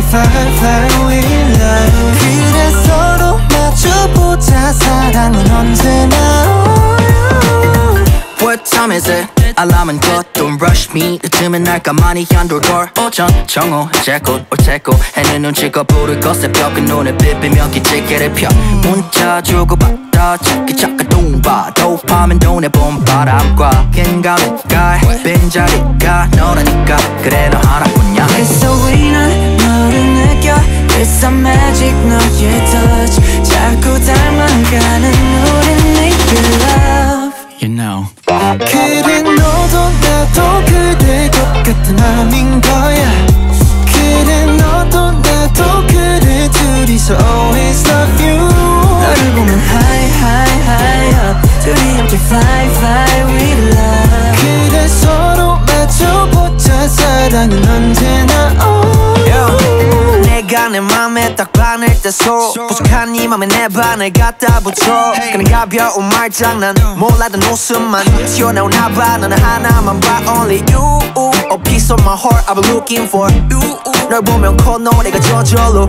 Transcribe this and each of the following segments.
fly fly with love. 그래 서로 마주보자 사랑은 언제나. What time is it? 알람은 것 don't rush me 늦으면 날까 많이 한돌돌 오전 정오 제꽃 올테고 해는 눈치껏 부를 것 새벽은 눈에 비비며 기지개를 펴 문자 주고받아 찾기 잠깐 뚱봐 도파민 눈에 본 바람과 긴가민가 빈자리가 너라니까 그래 너 하나뿐이야. It's so weird 난 너를 느껴 It's a magic 너의 touch 자꾸 닮아가는 우린 make you love. You know 그래 너도 나도 그대 똑같은 맘인 거야. 그래 너도 나도 그래 둘이서 always love you. 너를 보면 high high high up 둘이 함께 fly fly with love. 그래 서로 마주보자 사랑은 언제나 내가 내 맘에 딱 반을 떼서 부족한 이 맘에 내 반을 갖다 붙여 그는 가벼운 말장난 몰라던 웃음만 튀어나오나 봐 너는 하나만 봐 only you. A piece of my heart I've been looking for you. 널 보면 콧노래가 저절로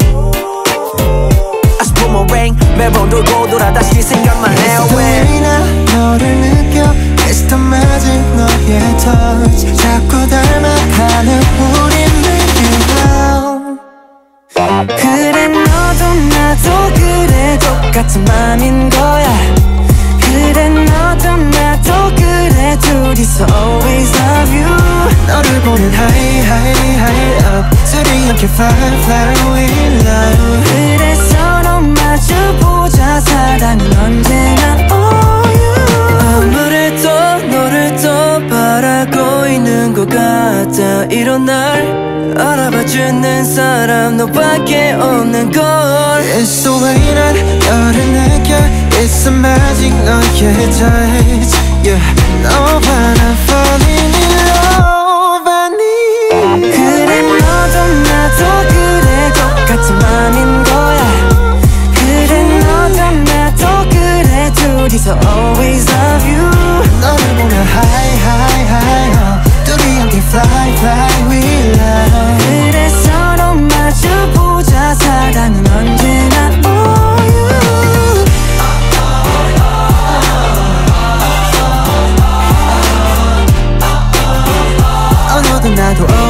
I spun my ring 매번 돌고 돌아 다시 생각만 해. 왜 나 너를 느껴 It's the magic 너의 touch 자꾸 닮아가는 우린 make you love. 그래 너도 나도 그래 똑같은 맘인 거야. 그래 너도 나도 그래 둘이서 always love you. 너를 보는 high high high up 둘이 함께 fly fly with love. 그래 서로 마주보자 사랑은 언제나 all you. 아무래도 너를 더 바라고 있는 것 같아. 이런 날 알아봐주는 사람 너밖에 없는 걸. It's so weird 난 너를 느껴 It's a magic 너의 touch yeah. 너와 난 falling in love I need. 그래 너도 나도 그래 똑같은 맘인 거야. 그래 너도 나도 그래 둘이서 always love you. 너를 보면 high high high up 둘이 함께 fly fly with love. 그래 서로 마주보자 사랑은 언제나 all you. 너도 나도